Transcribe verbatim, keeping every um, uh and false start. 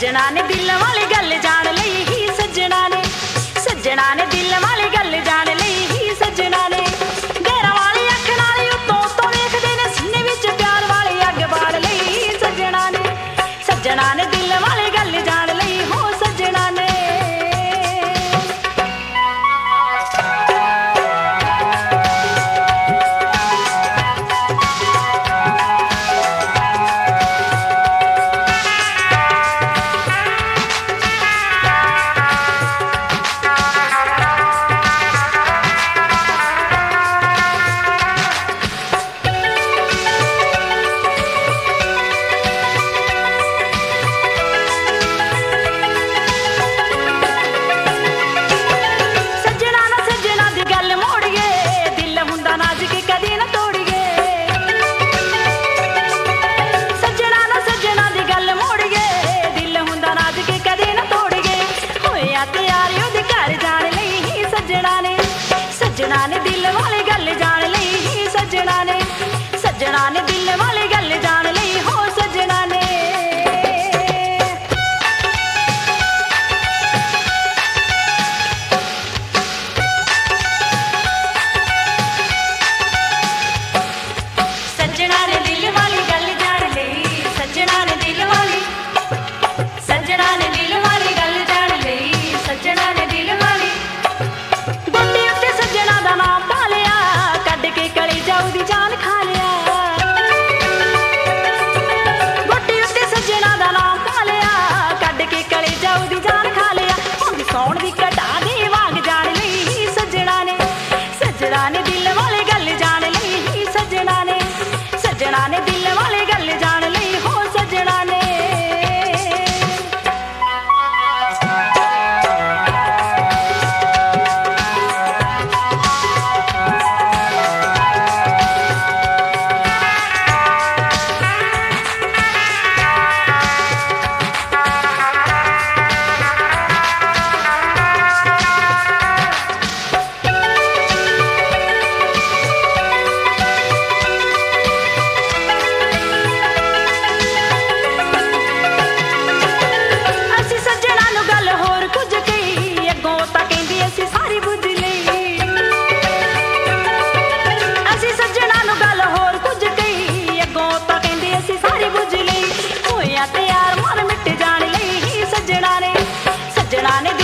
सज्जना ने दिल वाली गल जान लई ही सज्जना ने सज्जना ने दिल वाली गल जान लई ही सज्जना ने गैरां वाली अख नाल उत्तों उत्तों वेखदे ने सीने विच प्यार वाली अग बाल लई सज्जना ने सज्जना ने दिल वाली गल जान लई हो सज्जना ने। सज्जना ने दिल वाली गल जान लई ही सज्जना ने सज्जना ने दिल वाली गल जान लई हो सज्जना ने। सज्जना ने दिल वाली गल जान लई सज्जना ने दिल वाली सज्जना ने दिल वाली गल जान लई सज्जना ने दिल वाली गोटी उत्ते सज्जना दा नाम पा लिया कड के कली जाऊ दी जान खा लिया गोटी उत्ते सज्जना दा नाम पा लिया कड के कली जाऊ दी जान खा लिया हुण सौण दी कटा दे वांग जान लई सज्जना ने सज्जना ने दिल वाली गल जान लई सज्जना ने सज्जना ने दिल वाली गल जान लई हो सज्जना ने। सज्जना ने